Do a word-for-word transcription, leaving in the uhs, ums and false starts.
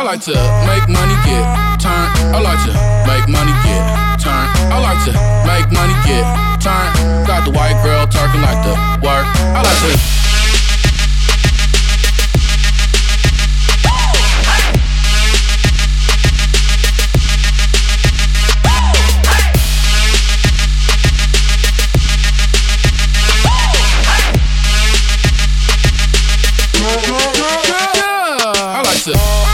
like to make money, get turned. I like to make money, get turned. I like to make money, get turned. Got the white girl talking like the work. I like to. I like to